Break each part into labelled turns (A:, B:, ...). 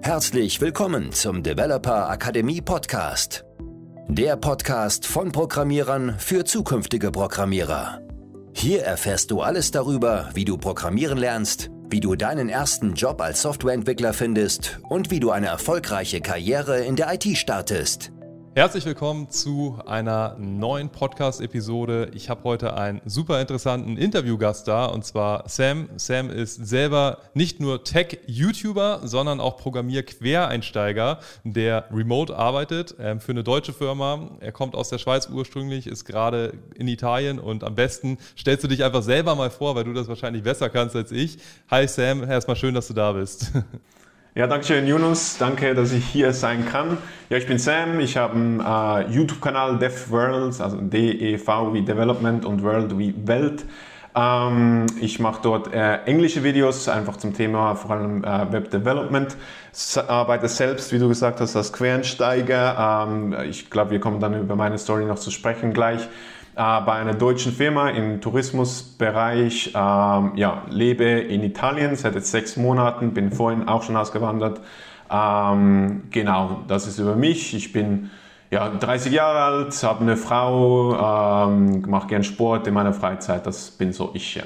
A: Herzlich willkommen zum Developer Akademie Podcast. Der Podcast von Programmierern für zukünftige Programmierer. Hier erfährst du alles darüber, wie du programmieren lernst, wie du deinen ersten Job als Softwareentwickler findest und wie du eine erfolgreiche Karriere in der IT startest.
B: Herzlich willkommen zu einer neuen Podcast-Episode. Ich habe heute einen super interessanten Interviewgast da, und zwar Sam. Sam ist selber nicht nur Tech-YouTuber, sondern auch Programmier-Quereinsteiger, der remote arbeitet für eine deutsche Firma. Er kommt aus der Schweiz ursprünglich, ist gerade in Italien, und am besten stellst du dich einfach selber mal vor, weil du das wahrscheinlich besser kannst als ich. Hi Sam, erstmal schön, dass du da bist.
C: Ja, danke schön, Yunus. Danke, dass ich hier sein kann. Ja, ich bin Sam. Ich habe einen YouTube-Kanal DevWorld, also D-E-V wie Development und World wie Welt. Ich mache dort englische Videos, einfach zum Thema vor allem Web Development. Arbeite selbst, wie du gesagt hast, als Quereinsteiger. Ich glaube, wir kommen dann über meine Story noch zu sprechen gleich. Bei einer deutschen Firma im Tourismusbereich, lebe in Italien seit jetzt 6 Monaten, bin vorhin auch schon ausgewandert. Genau, das ist über mich. Ich bin 30 Jahre alt, habe eine Frau, mache gern Sport in meiner Freizeit, das bin so ich.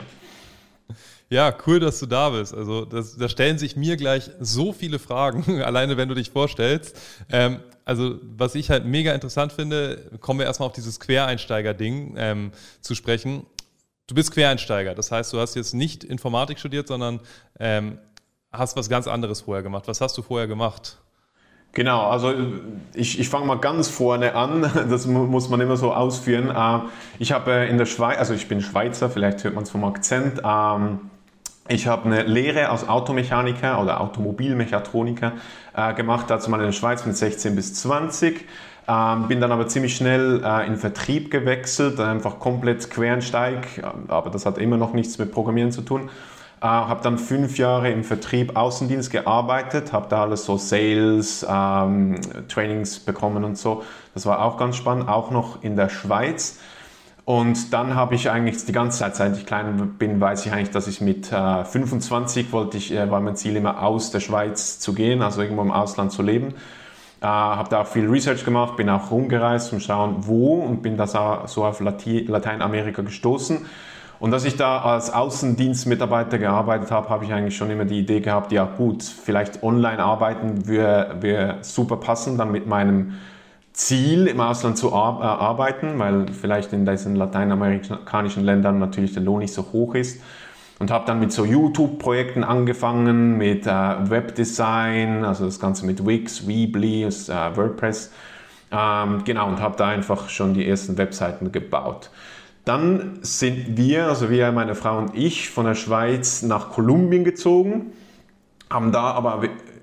B: Ja, cool, dass du da bist. Also da stellen sich mir gleich so viele Fragen, alleine wenn du dich vorstellst. Also was ich halt mega interessant finde, kommen wir erstmal auf dieses Quereinsteiger-Ding zu sprechen. Du bist Quereinsteiger, das heißt, du hast jetzt nicht Informatik studiert, sondern hast was ganz anderes vorher gemacht. Was hast du vorher gemacht?
C: Genau, also ich fange mal ganz vorne an, das muss man immer so ausführen. Ich habe in der Schweiz, also ich bin Schweizer, vielleicht hört man es vom Akzent, ich habe eine Lehre als Automechaniker oder Automobilmechatroniker gemacht, dazu mal in der Schweiz mit 16 bis 20. Bin dann aber ziemlich schnell in Vertrieb gewechselt, einfach komplett Quereinsteig, aber das hat immer noch nichts mit Programmieren zu tun. Habe dann 5 Jahre im Vertrieb Außendienst gearbeitet, habe da alles so Sales, Trainings bekommen und so. Das war auch ganz spannend, auch noch in der Schweiz. Und dann habe ich eigentlich die ganze Zeit, seit ich klein bin, weiß ich eigentlich, dass ich mit 25 war mein Ziel immer aus der Schweiz zu gehen, also irgendwo im Ausland zu leben. Habe da auch viel Research gemacht, bin auch rumgereist, um zu schauen, wo, und bin da so auf Lateinamerika gestoßen. Und als ich da als Außendienstmitarbeiter gearbeitet habe, habe ich eigentlich schon immer die Idee gehabt, ja gut, vielleicht online arbeiten würde super passen, dann mit meinem Ziel im Ausland zu arbeiten, weil vielleicht in diesen lateinamerikanischen Ländern natürlich der Lohn nicht so hoch ist. Und habe dann mit so YouTube-Projekten angefangen, mit Webdesign, also das Ganze mit Wix, Weebly, WordPress. Genau, und habe da einfach schon die ersten Webseiten gebaut. Dann sind wir, meine Frau und ich, von der Schweiz nach Kolumbien gezogen, haben da aber,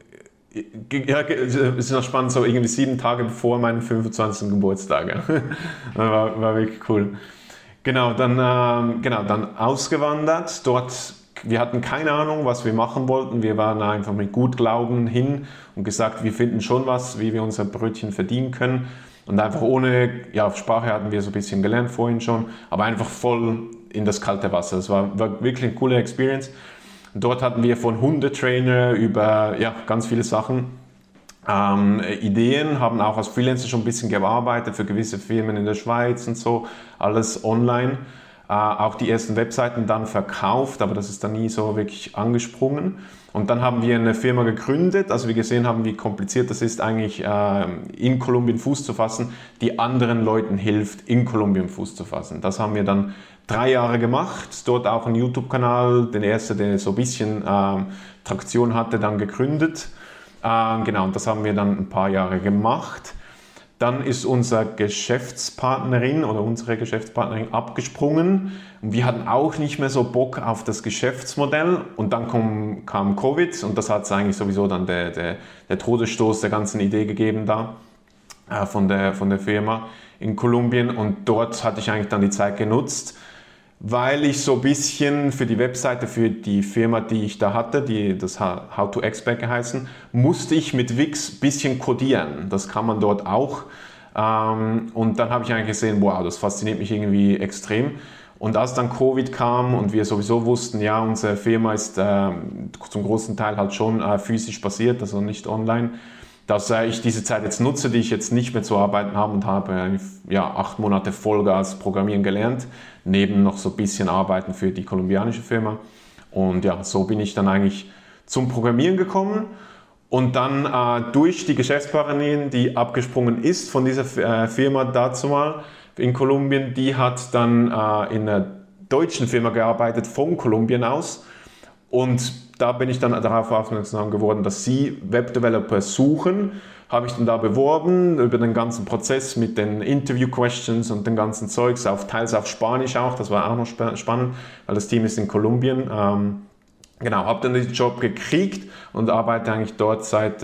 C: ist noch spannend, so irgendwie 7 Tage bevor meinen 25. Geburtstag. war wirklich cool. Genau, dann ausgewandert. Dort, wir hatten keine Ahnung, was wir machen wollten. Wir waren einfach mit Gutglauben hin und gesagt, wir finden schon was, wie wir unser Brötchen verdienen können. Und einfach Sprache hatten wir so ein bisschen gelernt vorhin schon, aber einfach voll in das kalte Wasser. Das war wirklich eine coole Experience. Und dort hatten wir von Hundetrainer über ganz viele Sachen, Ideen, haben auch als Freelancer schon ein bisschen gearbeitet für gewisse Firmen in der Schweiz und so, alles online. Auch die ersten Webseiten dann verkauft, aber das ist dann nie so wirklich angesprungen. Und dann haben wir eine Firma gegründet, also wir gesehen haben, wie kompliziert das ist, eigentlich in Kolumbien Fuß zu fassen, die anderen Leuten hilft, in Kolumbien Fuß zu fassen. Das haben wir dann 3 Jahre gemacht, dort auch einen YouTube-Kanal, den ersten, der so ein bisschen Traktion hatte, dann gegründet. Genau, und das haben wir dann ein paar Jahre gemacht. Dann ist unsere Geschäftspartnerin abgesprungen und wir hatten auch nicht mehr so Bock auf das Geschäftsmodell, und dann kam Covid, und das hat eigentlich sowieso dann der Todesstoß der ganzen Idee gegeben da von der Firma in Kolumbien, und dort hatte ich eigentlich dann die Zeit genutzt, weil ich so ein bisschen für die Webseite, für die Firma, die ich da hatte, das How to Expert geheißen, musste ich mit Wix ein bisschen codieren. Das kann man dort auch. Und dann habe ich eigentlich gesehen, wow, das fasziniert mich irgendwie extrem. Und als dann Covid kam und wir sowieso wussten, ja, unsere Firma ist zum großen Teil halt schon physisch basiert, also nicht online, dass ich diese Zeit jetzt nutze, die ich jetzt nicht mehr zu arbeiten habe, und habe 8 Monate Vollgas Programmieren gelernt, neben noch so ein bisschen Arbeiten für die kolumbianische Firma. Und ja, so bin ich dann eigentlich zum Programmieren gekommen. Und dann durch die Geschäftspartnerin, die abgesprungen ist von dieser Firma dazu mal in Kolumbien, die hat dann in einer deutschen Firma gearbeitet, von Kolumbien aus. Und da bin ich dann darauf aufmerksam geworden, dass sie Webdeveloper suchen. Habe ich dann da beworben, über den ganzen Prozess mit den Interview-Questions und den ganzen Zeugs, teils auf Spanisch auch, das war auch noch spannend, weil das Team ist in Kolumbien. Habe dann den Job gekriegt und arbeite eigentlich dort seit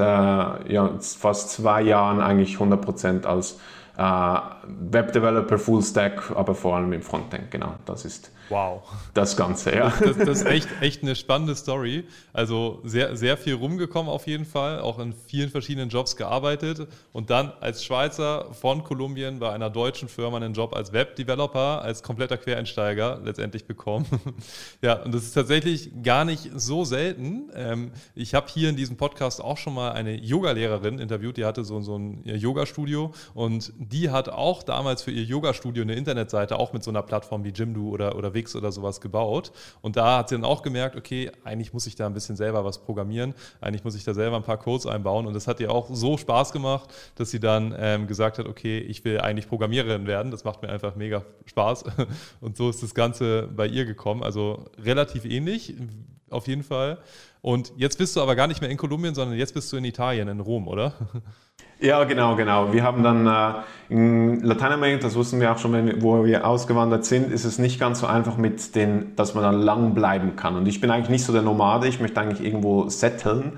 C: fast 2 Jahren eigentlich 100% als Webdeveloper, Fullstack, aber vor allem im Frontend, genau, das ist das Ganze. Ja.
B: Das ist echt eine spannende Story, also sehr, sehr viel rumgekommen auf jeden Fall, auch in vielen verschiedenen Jobs gearbeitet und dann als Schweizer von Kolumbien bei einer deutschen Firma einen Job als Webdeveloper, als kompletter Quereinsteiger letztendlich bekommen. Ja, und das ist tatsächlich gar nicht so selten. Ich habe hier in diesem Podcast auch schon mal eine Yoga-Lehrerin interviewt, die hatte so ein Yoga-Studio und die hat auch damals für ihr Yoga-Studio eine Internetseite, auch mit so einer Plattform wie Jimdo oder Wix oder sowas gebaut. Und da hat sie dann auch gemerkt, okay, eigentlich muss ich da ein bisschen selber was programmieren, eigentlich muss ich da selber ein paar Codes einbauen. Und das hat ihr auch so Spaß gemacht, dass sie dann gesagt hat, okay, ich will eigentlich Programmiererin werden, das macht mir einfach mega Spaß. Und so ist das Ganze bei ihr gekommen. Also relativ ähnlich, auf jeden Fall. Und jetzt bist du aber gar nicht mehr in Kolumbien, sondern jetzt bist du in Italien, in Rom, oder?
C: Ja, genau. Wir haben dann in Lateinamerika, das wussten wir auch schon, wo wir ausgewandert sind, ist es nicht ganz so einfach dass man dann lang bleiben kann. Und ich bin eigentlich nicht so der Nomade, ich möchte eigentlich irgendwo setteln.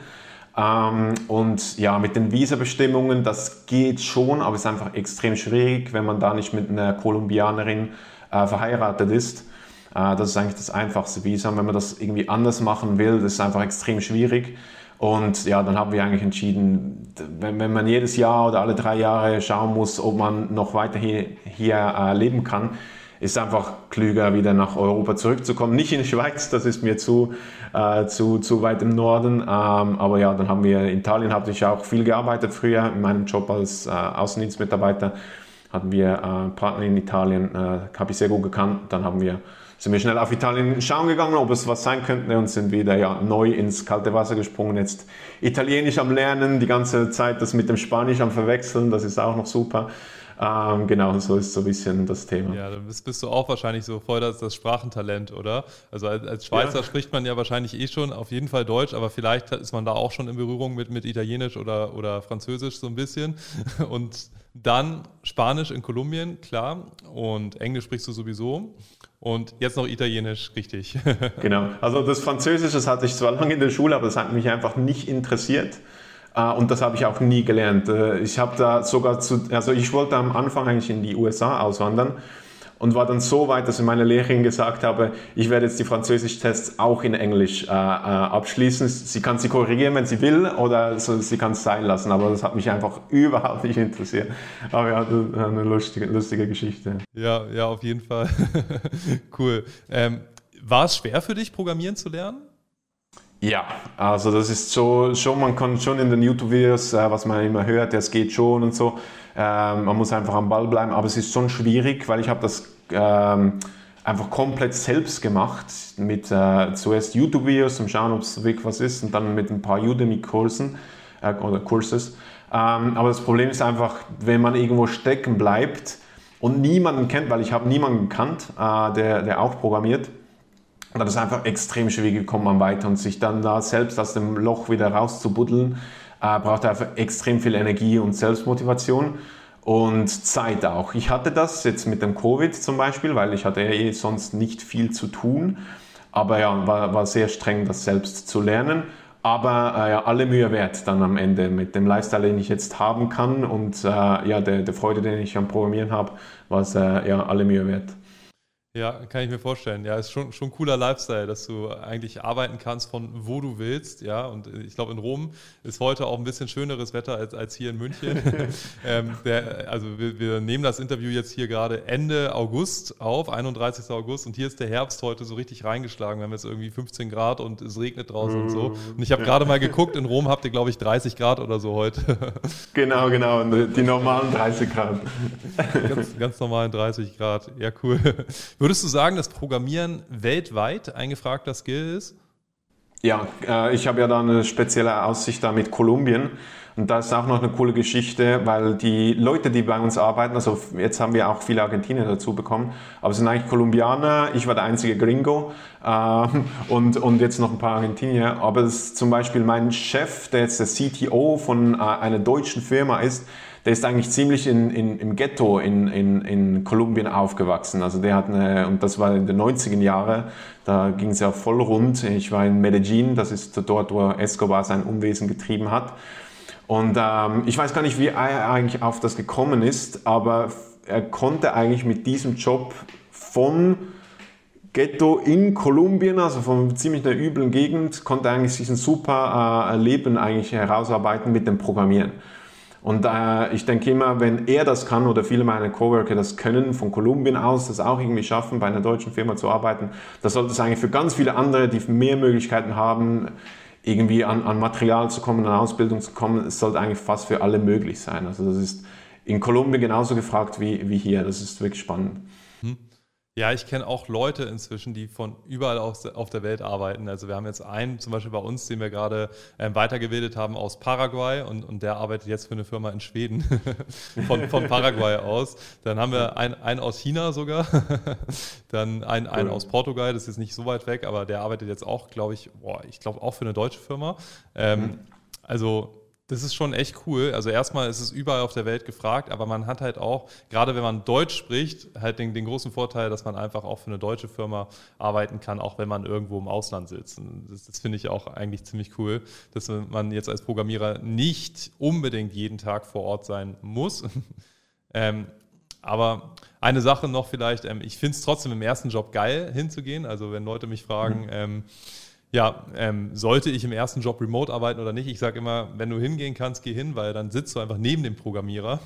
C: Und ja, mit den Visabestimmungen, das geht schon, aber es ist einfach extrem schwierig, wenn man da nicht mit einer Kolumbianerin verheiratet ist. Das ist eigentlich das einfachste Visum. Wenn man das irgendwie anders machen will, das ist einfach extrem schwierig. Und ja, dann haben wir eigentlich entschieden, wenn man jedes Jahr oder alle 3 Jahre schauen muss, ob man noch weiter hier leben kann, ist einfach klüger, wieder nach Europa zurückzukommen. Nicht in die Schweiz, das ist mir zu weit im Norden. Aber ja, dann haben wir in Italien, habe ich auch viel gearbeitet früher in meinem Job als Außendienstmitarbeiter. Hatten wir Partner in Italien, habe ich sehr gut gekannt. Dann sind wir schnell auf Italien schauen gegangen, ob es was sein könnte, und sind wieder neu ins kalte Wasser gesprungen. Jetzt Italienisch am Lernen, die ganze Zeit das mit dem Spanisch am Verwechseln, das ist auch noch super. Genau, so ist so ein bisschen das Thema.
B: Ja, dann bist du auch wahrscheinlich so voll das Sprachentalent, oder? Also als Schweizer spricht man ja wahrscheinlich schon auf jeden Fall Deutsch, aber vielleicht ist man da auch schon in Berührung mit Italienisch oder Französisch so ein bisschen. Und dann Spanisch in Kolumbien, klar, und Englisch sprichst du sowieso. Und jetzt noch Italienisch, richtig.
C: Genau, also das Französisch, das hatte ich zwar lange in der Schule, aber das hat mich einfach nicht interessiert. Und das habe ich auch nie gelernt. Ich habe da ich wollte am Anfang eigentlich in die USA auswandern und war dann so weit, dass ich meiner Lehrerin gesagt habe, ich werde jetzt die Französisch-Tests auch in Englisch abschließen. Sie kann sie korrigieren, wenn sie will, oder sie kann es sein lassen, aber das hat mich einfach überhaupt nicht interessiert. Aber ja, eine lustige Geschichte.
B: Ja, auf jeden Fall. Cool. War es schwer für dich, Programmieren zu lernen?
C: Ja, also das ist so, man kann schon in den YouTube-Videos, was man immer hört, es geht schon und so, man muss einfach am Ball bleiben, aber es ist schon schwierig, weil ich habe das einfach komplett selbst gemacht, mit zuerst YouTube-Videos, um schauen, ob es wirklich was ist, und dann mit ein paar Udemy-Kursen oder Courses. Aber das Problem ist einfach, wenn man irgendwo stecken bleibt und niemanden kennt, weil ich habe niemanden gekannt, der auch programmiert, und dann ist es einfach extrem schwierig gekommen am Weiter, und sich dann da selbst aus dem Loch wieder rauszubuddeln, braucht einfach extrem viel Energie und Selbstmotivation und Zeit auch. Ich hatte das jetzt mit dem Covid zum Beispiel, weil ich hatte sonst nicht viel zu tun, aber ja, war sehr streng, das selbst zu lernen. Aber alle Mühe wert dann am Ende mit dem Lifestyle, den ich jetzt haben kann, und der Freude, den ich am Programmieren habe, war es alle Mühe wert.
B: Ja, kann ich mir vorstellen. Ja, ist schon ein cooler Lifestyle, dass du eigentlich arbeiten kannst von wo du willst. Ja, und ich glaube, in Rom ist heute auch ein bisschen schöneres Wetter als hier in München. Also wir nehmen das Interview jetzt hier gerade Ende August auf, 31. August. Und hier ist der Herbst heute so richtig reingeschlagen. Wir haben jetzt irgendwie 15 Grad und es regnet draußen und so. Und ich habe gerade mal geguckt, in Rom habt ihr, glaube ich, 30 Grad oder so heute.
C: Genau. Die normalen 30 Grad.
B: Ganz normalen 30 Grad. Ja, cool. Würdest du sagen, dass Programmieren weltweit ein gefragter Skill ist?
C: Ja, ich habe ja da eine spezielle Aussicht da mit Kolumbien. Und da ist auch noch eine coole Geschichte, weil die Leute, die bei uns arbeiten, also jetzt haben wir auch viele Argentinier dazu bekommen, aber es sind eigentlich Kolumbianer, ich war der einzige Gringo und jetzt noch ein paar Argentinier. Aber es ist zum Beispiel mein Chef, der jetzt der CTO von einer deutschen Firma ist, der ist eigentlich ziemlich im Ghetto in Kolumbien aufgewachsen. Also der hat und das war in den 90er Jahren, da ging es ja voll rund. Ich war in Medellin, das ist dort, wo Escobar sein Unwesen getrieben hat. Und ich weiß gar nicht, wie er eigentlich auf das gekommen ist, aber er konnte eigentlich mit diesem Job von Ghetto in Kolumbien, also von ziemlich einer üblen Gegend, konnte eigentlich sich ein super Leben eigentlich herausarbeiten mit dem Programmieren. Und ich denke immer, wenn er das kann oder viele meiner Coworker das können, von Kolumbien aus das auch irgendwie schaffen, bei einer deutschen Firma zu arbeiten, das sollte es eigentlich für ganz viele andere, die mehr Möglichkeiten haben, irgendwie an Material zu kommen, an Ausbildung zu kommen, es sollte eigentlich fast für alle möglich sein. Also das ist in Kolumbien genauso gefragt wie hier. Das ist wirklich spannend.
B: Ja, ich kenne auch Leute inzwischen, die von überall auf der Welt arbeiten. Also wir haben jetzt einen zum Beispiel bei uns, den wir gerade weitergebildet haben aus Paraguay und der arbeitet jetzt für eine Firma in Schweden von Paraguay aus. Dann haben wir einen aus China sogar, dann einen aus Portugal, das ist nicht so weit weg, aber der arbeitet jetzt auch, glaube ich auch für eine deutsche Firma. Also das ist schon echt cool. Also erstmal ist es überall auf der Welt gefragt, aber man hat halt auch, gerade wenn man Deutsch spricht, halt den großen Vorteil, dass man einfach auch für eine deutsche Firma arbeiten kann, auch wenn man irgendwo im Ausland sitzt. Und das finde ich auch eigentlich ziemlich cool, dass man jetzt als Programmierer nicht unbedingt jeden Tag vor Ort sein muss. Aber eine Sache noch vielleicht, ich finde es trotzdem im ersten Job geil hinzugehen. Also wenn Leute mich fragen, sollte ich im ersten Job remote arbeiten oder nicht? Ich sage immer, wenn du hingehen kannst, geh hin, weil dann sitzt du einfach neben dem Programmierer.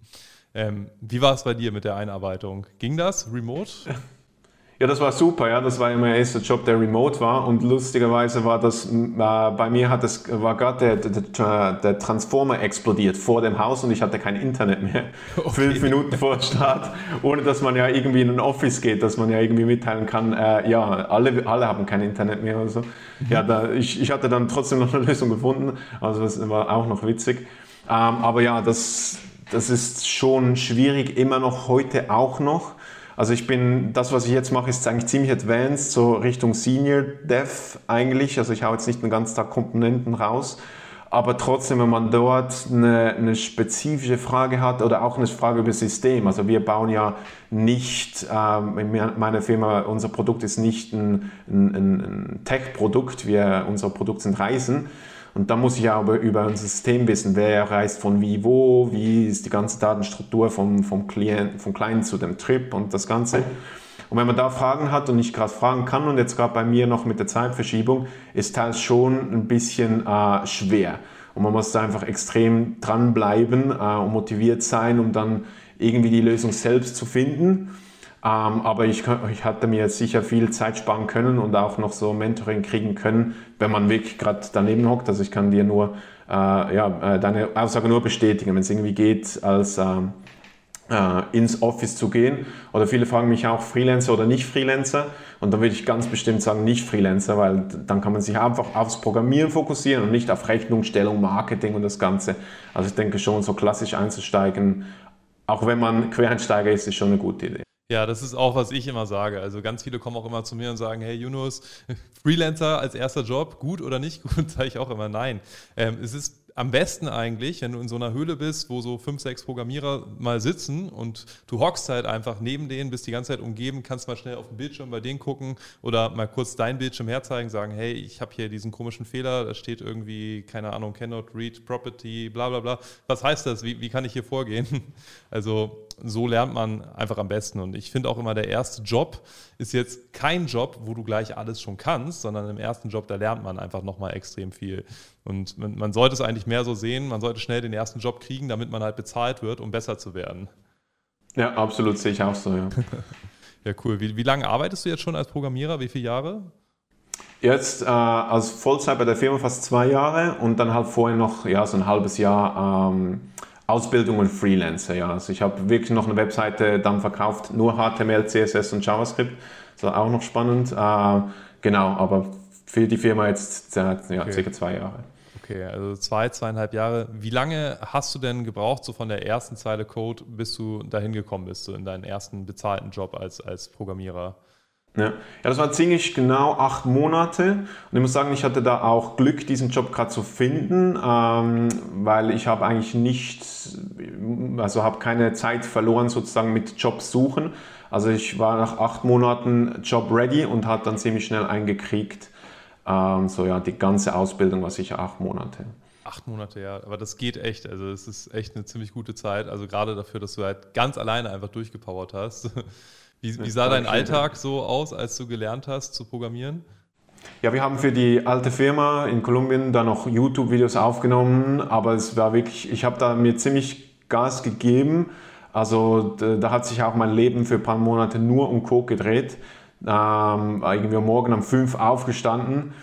B: Wie war es bei dir mit der Einarbeitung? Ging das remote?
C: Ja, das war super. Ja, das war mein erster Job, der remote war. Und lustigerweise war das, bei mir war gerade der Transformer explodiert vor dem Haus und ich hatte kein Internet mehr. Okay. 5 Minuten vor Start, ohne dass man ja irgendwie in ein Office geht, dass man ja irgendwie mitteilen kann, alle haben kein Internet mehr oder so. Ja, ich hatte dann trotzdem noch eine Lösung gefunden. Also das war auch noch witzig. Aber ja, das ist schon schwierig, immer noch heute auch noch. Also das, was ich jetzt mache, ist eigentlich ziemlich advanced, so Richtung Senior Dev eigentlich. Also ich hau jetzt nicht den ganzen Tag Komponenten raus. Aber trotzdem, wenn man dort eine spezifische Frage hat oder auch eine Frage über das System. Also wir bauen ja nicht, in meiner Firma, unser Produkt ist nicht ein Tech-Produkt. Unser Produkt sind Reisen. Und da muss ich aber über ein System wissen, wer reist von wie ist die ganze Datenstruktur vom Client zu dem Trip und das Ganze. Und wenn man da Fragen hat und nicht gerade fragen kann und jetzt gerade bei mir noch mit der Zeitverschiebung, ist das schon ein bisschen schwer. Und man muss da einfach extrem dranbleiben und motiviert sein, um dann irgendwie die Lösung selbst zu finden. Aber ich hatte mir jetzt sicher viel Zeit sparen können und auch noch so Mentoring kriegen können, wenn man wirklich gerade daneben hockt. Also ich kann dir nur deine Aussage nur bestätigen, wenn es irgendwie geht, als ins Office zu gehen. Oder viele fragen mich auch, Freelancer oder nicht Freelancer. Und dann würde ich ganz bestimmt sagen, nicht Freelancer, weil dann kann man sich einfach aufs Programmieren fokussieren und nicht auf Rechnungsstellung, Marketing und das Ganze. Also ich denke schon, so klassisch einzusteigen, auch wenn man Quereinsteiger ist schon eine gute Idee.
B: Ja, das ist auch, was ich immer sage. Also ganz viele kommen auch immer zu mir und sagen, hey Yunus, Freelancer als erster Job, gut oder nicht gut? Sage ich auch immer, nein. Es ist am besten eigentlich, wenn du in so einer Höhle bist, wo so 5, 6 Programmierer mal sitzen und du hockst halt einfach neben denen, bist die ganze Zeit umgeben, kannst mal schnell auf den Bildschirm bei denen gucken oder mal kurz deinen Bildschirm herzeigen, sagen, hey, ich habe hier diesen komischen Fehler, da steht irgendwie, keine Ahnung, cannot read property, bla bla bla. Was heißt das? Wie kann ich hier vorgehen? Also so lernt man einfach am besten. Und ich finde auch immer, der erste Job ist jetzt kein Job, wo du gleich alles schon kannst, sondern im ersten Job, da lernt man einfach nochmal extrem viel. Und man sollte es eigentlich mehr so sehen, man sollte schnell den ersten Job kriegen, damit man halt bezahlt wird, um besser zu werden.
C: Ja, absolut, sehe ich auch so, ja.
B: Ja, cool. Wie lange arbeitest du jetzt schon als Programmierer? Wie viele Jahre?
C: Jetzt als Vollzeit bei der Firma fast 2 Jahre und dann halt vorher noch so ein halbes Jahr Ausbildung und Freelancer. Ja. Also ich habe wirklich noch eine Webseite dann verkauft, nur HTML, CSS und JavaScript. Das war auch noch spannend. Genau, aber für die Firma jetzt circa 2 Jahre.
B: Okay, also 2,5 Jahre. Wie lange hast du denn gebraucht, so von der ersten Zeile Code, bis du dahin gekommen bist, so in deinen ersten bezahlten Job als Programmierer?
C: Ja, das war ziemlich genau 8 Monate und ich muss sagen, ich hatte da auch Glück, diesen Job gerade zu finden, weil ich habe eigentlich habe keine Zeit verloren sozusagen mit Jobs suchen. Also ich war nach 8 Monaten Job ready und hat dann ziemlich schnell eingekriegt, die ganze Ausbildung war sicher 8 Monate.
B: 8 Monate, ja, aber das geht echt, also es ist echt eine ziemlich gute Zeit, also gerade dafür, dass du halt ganz alleine einfach durchgepowert hast. Wie sah dein Alltag so aus, als du gelernt hast zu programmieren?
C: Ja, wir haben für die alte Firma in Kolumbien da noch YouTube-Videos aufgenommen, aber es war wirklich, ich habe da mir ziemlich Gas gegeben. Also da hat sich auch mein Leben für ein paar Monate nur um Code gedreht. Irgendwie am Morgen um 5 aufgestanden.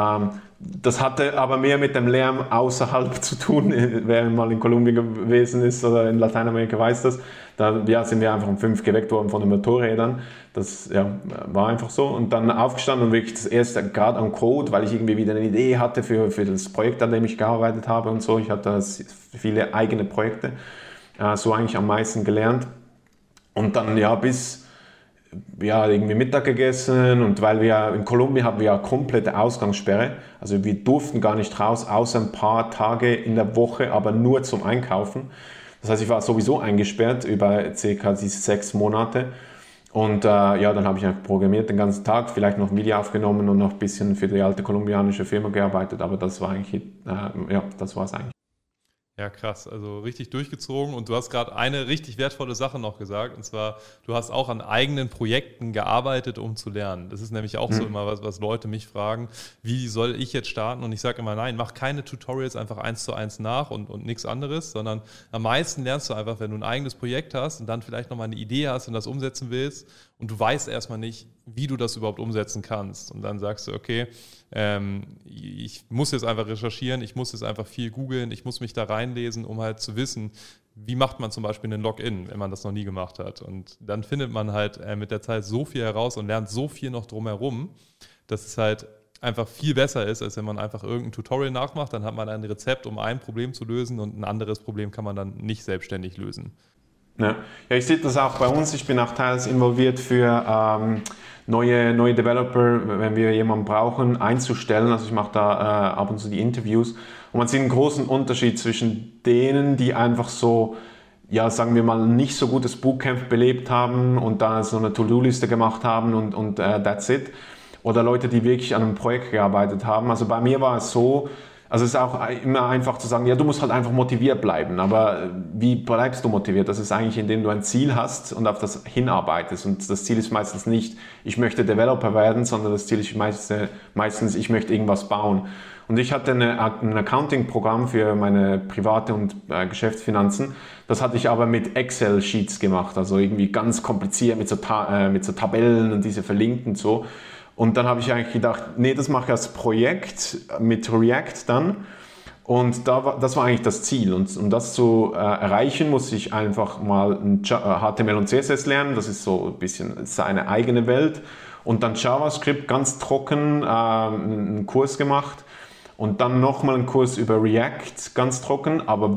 C: Das hatte aber mehr mit dem Lärm außerhalb zu tun. Wer mal in Kolumbien gewesen ist oder in Lateinamerika weiß das. Da sind wir einfach um 5 geweckt worden von den Motorrädern. Das war einfach so. Und dann aufgestanden und wirklich das erste gerade am Code, weil ich irgendwie wieder eine Idee hatte für das Projekt, an dem ich gearbeitet habe und so. Ich hatte viele eigene Projekte. So eigentlich am meisten gelernt. Und dann bis irgendwie Mittag gegessen und weil wir in Kolumbien haben wir ja komplette Ausgangssperre, also wir durften gar nicht raus, außer ein paar Tage in der Woche, aber nur zum Einkaufen. Das heißt, ich war sowieso eingesperrt über ca. diese 6 Monate und dann habe ich einfach programmiert den ganzen Tag, vielleicht noch ein Video aufgenommen und noch ein bisschen für die alte kolumbianische Firma gearbeitet, aber das war eigentlich, das war es eigentlich.
B: Ja, krass, also richtig durchgezogen und du hast gerade eine richtig wertvolle Sache noch gesagt und zwar, du hast auch an eigenen Projekten gearbeitet, um zu lernen. Das ist nämlich auch so immer was Leute mich fragen, wie soll ich jetzt starten? Und ich sage immer, nein, mach keine Tutorials einfach 1:1 nach und nichts anderes, sondern am meisten lernst du einfach, wenn du ein eigenes Projekt hast und dann vielleicht nochmal eine Idee hast und das umsetzen willst und du weißt erstmal nicht, wie du das überhaupt umsetzen kannst. Und dann sagst du, okay, ich muss jetzt einfach recherchieren, ich muss jetzt einfach viel googeln, ich muss mich da reinlesen, um halt zu wissen, wie macht man zum Beispiel einen Login, wenn man das noch nie gemacht hat. Und dann findet man halt mit der Zeit so viel heraus und lernt so viel noch drumherum, dass es halt einfach viel besser ist, als wenn man einfach irgendein Tutorial nachmacht, dann hat man ein Rezept, um ein Problem zu lösen und ein anderes Problem kann man dann nicht selbstständig lösen.
C: Ja, ich sehe das auch bei uns. Ich bin auch teils involviert für neue Developer, wenn wir jemanden brauchen, einzustellen. Also ich mache da ab und zu die Interviews. Und man sieht einen großen Unterschied zwischen denen, die einfach so, sagen wir mal, nicht so gutes Bootcamp belebt haben und da so eine To-Do-Liste gemacht haben und that's it. Oder Leute, die wirklich an einem Projekt gearbeitet haben. Also bei mir war es so, also es ist auch immer einfach zu sagen, du musst halt einfach motiviert bleiben. Aber wie bleibst du motiviert? Das ist eigentlich, indem du ein Ziel hast und auf das hinarbeitest. Und das Ziel ist meistens nicht, ich möchte Developer werden, sondern das Ziel ist meistens, ich möchte irgendwas bauen. Und ich hatte ein Accounting-Programm für meine private und Geschäftsfinanzen. Das hatte ich aber mit Excel-Sheets gemacht, also irgendwie ganz kompliziert mit so Tabellen und diese verlinkt und so. Und dann habe ich eigentlich gedacht, nee, das mache ich als Projekt mit React dann. Und das war eigentlich das Ziel. Und um das zu erreichen, muss ich einfach mal HTML und CSS lernen. Das ist so ein bisschen seine eigene Welt. Und dann JavaScript ganz trocken, einen Kurs gemacht. Und dann nochmal einen Kurs über React, ganz trocken. Aber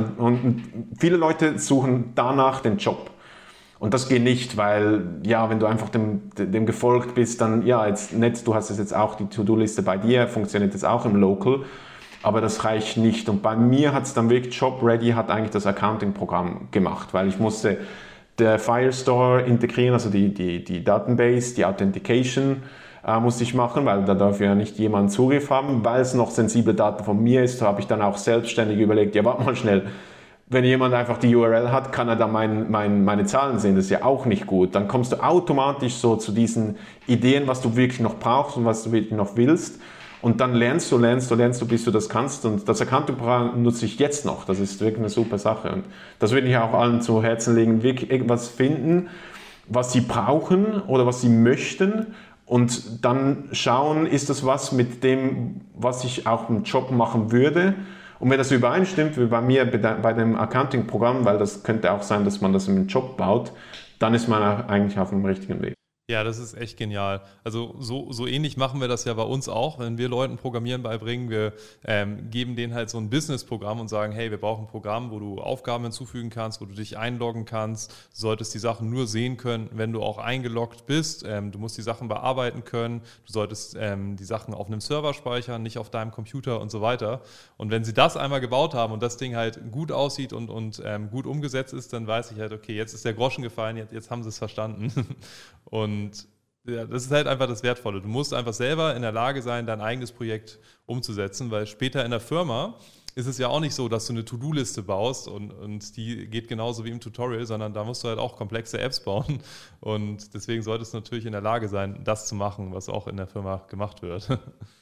C: und viele Leute suchen danach den Job. Und das geht nicht, weil, wenn du einfach dem gefolgt bist, dann, jetzt nett, du hast es jetzt auch, die To-Do-Liste bei dir, funktioniert jetzt auch im Local, aber das reicht nicht. Und bei mir hat es dann wirklich Job-Ready, hat eigentlich das Accounting-Programm gemacht, weil ich musste der Firestore integrieren, also die Database, die Authentication musste ich machen, weil da darf ja nicht jemand Zugriff haben, weil es noch sensible Daten von mir ist, da habe ich dann auch selbstständig überlegt, warte mal schnell, wenn jemand einfach die URL hat, kann er da meine Zahlen sehen. Das ist ja auch nicht gut. Dann kommst du automatisch so zu diesen Ideen, was du wirklich noch brauchst und was du wirklich noch willst. Und dann lernst du, bis du das kannst. Und das Accounting-Programm nutze ich jetzt noch. Das ist wirklich eine super Sache. Und das würde ich auch allen zu Herzen legen, wirklich irgendwas finden, was sie brauchen oder was sie möchten. Und dann schauen, ist das was mit dem, was ich auch im Job machen würde. Und wenn das übereinstimmt, wie bei mir bei dem Accounting-Programm, weil das könnte auch sein, dass man das im Job baut, dann ist man eigentlich auf dem richtigen Weg.
B: Ja, das ist echt genial. Also so ähnlich machen wir das ja bei uns auch, wenn wir Leuten Programmieren beibringen. Wir geben denen halt so ein Business-Programm und sagen, hey, wir brauchen ein Programm, wo du Aufgaben hinzufügen kannst, wo du dich einloggen kannst. Du solltest die Sachen nur sehen können, wenn du auch eingeloggt bist. Du musst die Sachen bearbeiten können. Du solltest die Sachen auf einem Server speichern, nicht auf deinem Computer und so weiter. Und wenn sie das einmal gebaut haben und das Ding halt gut aussieht und gut umgesetzt ist, dann weiß ich halt, okay, jetzt ist der Groschen gefallen, jetzt haben sie es verstanden. Und ja, das ist halt einfach das Wertvolle. Du musst einfach selber in der Lage sein, dein eigenes Projekt umzusetzen, weil später in der Firma ist es ja auch nicht so, dass du eine To-Do-Liste baust und die geht genauso wie im Tutorial, sondern da musst du halt auch komplexe Apps bauen. Und deswegen solltest du natürlich in der Lage sein, das zu machen, was auch in der Firma gemacht wird.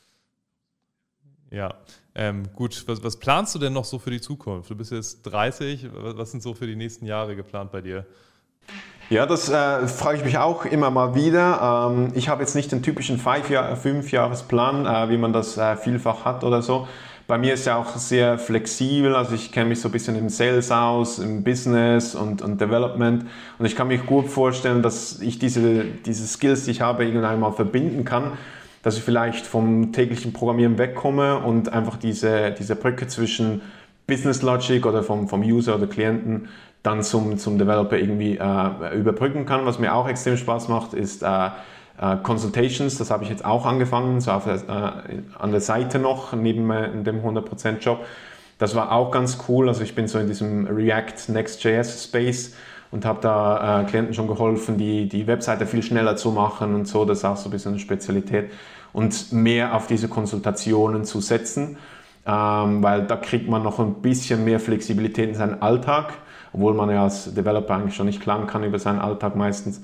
B: Ja, gut. Was planst du denn noch so für die Zukunft? Du bist jetzt 30. Was sind so für die nächsten Jahre geplant bei dir?
C: Ja, das frage ich mich auch immer mal wieder. Ich habe jetzt nicht den typischen 5-Jahres-Plan, wie man das vielfach hat oder so. Bei mir ist ja auch sehr flexibel, also ich kenne mich so ein bisschen im Sales aus, im Business und Development und ich kann mich gut vorstellen, dass ich diese Skills, die ich habe, irgendwann mal verbinden kann, dass ich vielleicht vom täglichen Programmieren wegkomme und einfach diese Brücke zwischen Business Logic oder vom User oder Klienten dann zum Developer irgendwie überbrücken kann. Was mir auch extrem Spaß macht, ist Consultations. Das habe ich jetzt auch angefangen, so an der Seite noch, neben dem 100% Job. Das war auch ganz cool. Also ich bin so in diesem React Next.js Space und habe da Klienten schon geholfen, die Webseite viel schneller zu machen und so. Das ist auch so ein bisschen eine Spezialität. Und mehr auf diese Konsultationen zu setzen, weil da kriegt man noch ein bisschen mehr Flexibilität in seinen Alltag, obwohl man ja als Developer eigentlich schon nicht klagen kann über seinen Alltag meistens.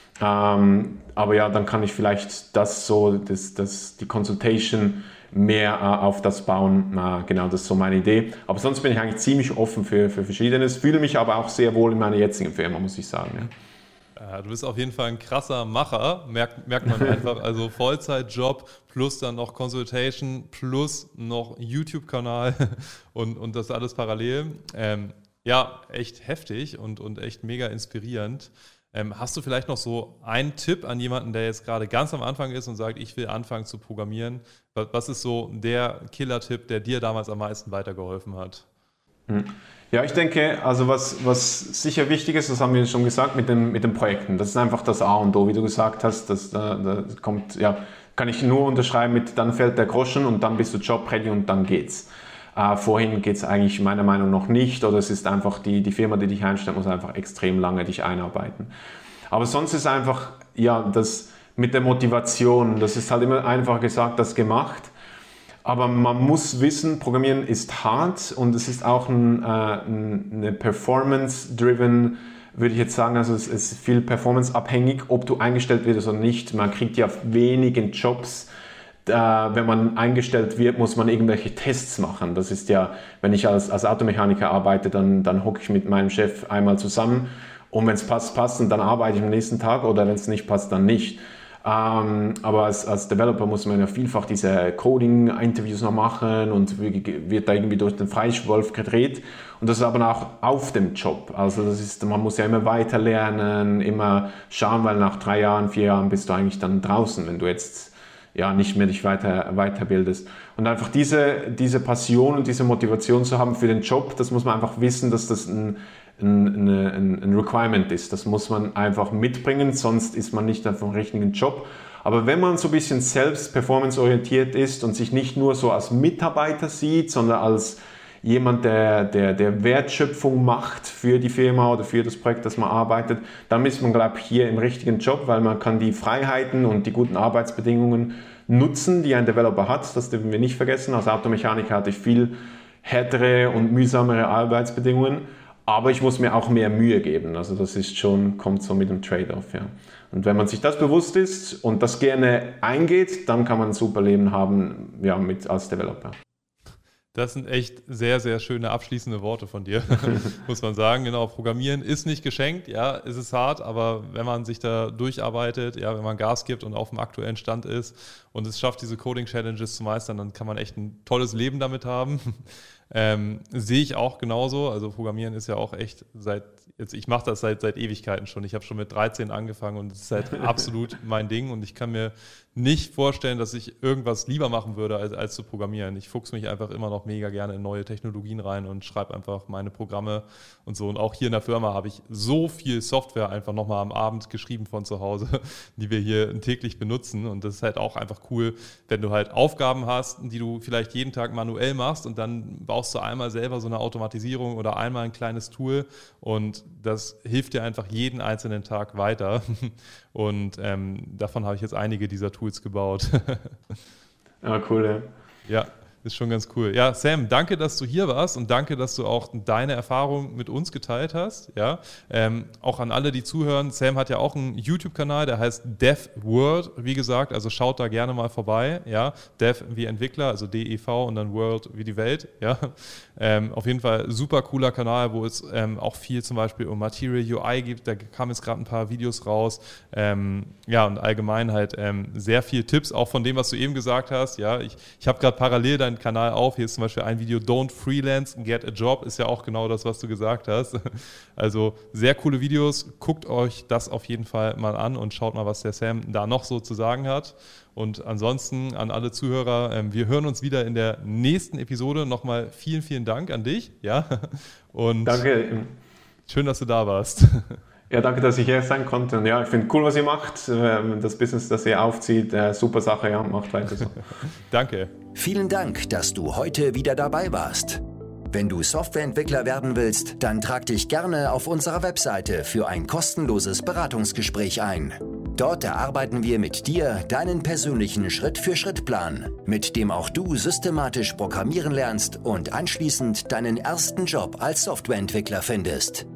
C: Aber ja, dann kann ich vielleicht die Consultation mehr auf das bauen. Genau, das ist so meine Idee. Aber sonst bin ich eigentlich ziemlich offen für Verschiedenes, fühle mich aber auch sehr wohl in meiner jetzigen Firma, muss ich sagen. Ja.
B: Du bist auf jeden Fall ein krasser Macher, merkt man einfach. Also Vollzeitjob plus dann noch Consultation plus noch YouTube-Kanal und das alles parallel. Ja, echt heftig und echt mega inspirierend. Hast du vielleicht noch so einen Tipp an jemanden, der jetzt gerade ganz am Anfang ist und sagt, ich will anfangen zu programmieren? Was ist so der Killer-Tipp, der dir damals am meisten weitergeholfen hat?
C: Ja, ich denke, also was sicher wichtig ist, das haben wir schon gesagt, mit den Projekten. Das ist einfach das A und O, wie du gesagt hast. Da kommt, ja, kann ich nur unterschreiben mit, dann fällt der Groschen und dann bist du jobready und dann geht's. Vorhin geht es eigentlich meiner Meinung nach nicht, oder es ist einfach die Firma, die dich einstellt, muss einfach extrem lange dich einarbeiten. Aber sonst ist einfach, ja, das mit der Motivation, das ist halt immer einfach gesagt, das gemacht. Aber man muss wissen, Programmieren ist hart und es ist auch eine Performance-driven, würde ich jetzt sagen, also es ist viel performanceabhängig, ob du eingestellt wirst oder nicht. Man kriegt ja wenigen Jobs. Wenn man eingestellt wird, muss man irgendwelche Tests machen. Das ist ja, wenn ich als Automechaniker arbeite, dann hocke ich mit meinem Chef einmal zusammen und wenn es passt und dann arbeite ich am nächsten Tag oder wenn es nicht passt, dann nicht. Aber als Developer muss man ja vielfach diese Coding-Interviews noch machen und wird da irgendwie durch den Freischwolf gedreht. Und das ist aber auch auf dem Job. Also man muss ja immer weiter lernen, immer schauen, weil nach 3 Jahren, 4 Jahren bist du eigentlich dann draußen, wenn du jetzt ja nicht mehr dich weiterbildest. Und einfach diese Passion und diese Motivation zu haben für den Job, das muss man einfach wissen, dass das ein Requirement ist. Das muss man einfach mitbringen, sonst ist man nicht auf dem richtigen Job. Aber wenn man so ein bisschen selbst performanceorientiert ist und sich nicht nur so als Mitarbeiter sieht, sondern als jemand, der Wertschöpfung macht für die Firma oder für das Projekt, das man arbeitet, dann ist man, glaube ich, hier im richtigen Job, weil man kann die Freiheiten und die guten Arbeitsbedingungen nutzen, die ein Developer hat. Das dürfen wir nicht vergessen. Als Automechaniker hatte ich viel härtere und mühsamere Arbeitsbedingungen, aber ich muss mir auch mehr Mühe geben. Also das ist schon, kommt so mit dem Trade-off. Ja. Und wenn man sich das bewusst ist und das gerne eingeht, dann kann man ein super Leben haben, ja, als Developer.
B: Das sind echt sehr, sehr schöne abschließende Worte von dir, muss man sagen. Genau, Programmieren ist nicht geschenkt, ja, es ist hart, aber wenn man sich da durcharbeitet, ja, wenn man Gas gibt und auf dem aktuellen Stand ist und es schafft, diese Coding-Challenges zu meistern, dann kann man echt ein tolles Leben damit haben. Sehe ich auch genauso. Also Programmieren ist ja auch echt ich mache das seit Ewigkeiten schon. Ich habe schon mit 13 angefangen und es ist halt absolut mein Ding und ich kann mir nicht vorstellen, dass ich irgendwas lieber machen würde, als zu programmieren. Ich fuchse mich einfach immer noch mega gerne in neue Technologien rein und schreibe einfach meine Programme und so. Und auch hier in der Firma habe ich so viel Software einfach nochmal am Abend geschrieben von zu Hause, die wir hier täglich benutzen. Und das ist halt auch einfach cool, wenn du halt Aufgaben hast, die du vielleicht jeden Tag manuell machst und dann baust du einmal selber so eine Automatisierung oder einmal ein kleines Tool und das hilft dir einfach jeden einzelnen Tag weiter. Und davon habe ich jetzt einige dieser Tools gebaut.
C: Ah, cool, ja.
B: Ja, ist schon ganz cool. Ja, Sam, danke, dass du hier warst und danke, dass du auch deine Erfahrung mit uns geteilt hast. Ja, auch an alle, die zuhören. Sam hat ja auch einen YouTube-Kanal, der heißt DevWorld, wie gesagt. Also schaut da gerne mal vorbei. Ja, Dev wie Entwickler, also D-E-V und dann World wie die Welt. Ja, auf jeden Fall super cooler Kanal, wo es auch viel zum Beispiel um Material UI gibt. Da kamen jetzt gerade ein paar Videos raus. Ja, und allgemein halt sehr viel Tipps, auch von dem, was du eben gesagt hast. Ja, ich habe gerade parallel deinen Kanal auf. Hier ist zum Beispiel ein Video, Don't Freelance, Get a Job, ist ja auch genau das, was du gesagt hast. Also sehr coole Videos. Guckt euch das auf jeden Fall mal an und schaut mal, was der Sam da noch so zu sagen hat. Und ansonsten an alle Zuhörer, wir hören uns wieder in der nächsten Episode. Nochmal vielen, vielen Dank an dich. Ja? Und
C: danke.
B: Schön, dass du da warst.
C: Ja, danke, dass ich hier sein konnte. Und ja, ich finde cool, was ihr macht. Das Business, das ihr aufzieht, super Sache. Ja, macht weiter so.
B: Danke.
A: Vielen Dank, dass du heute wieder dabei warst. Wenn du Softwareentwickler werden willst, dann trag dich gerne auf unserer Webseite für ein kostenloses Beratungsgespräch ein. Dort erarbeiten wir mit dir deinen persönlichen Schritt-für-Schritt-Plan, mit dem auch du systematisch programmieren lernst und anschließend deinen ersten Job als Softwareentwickler findest.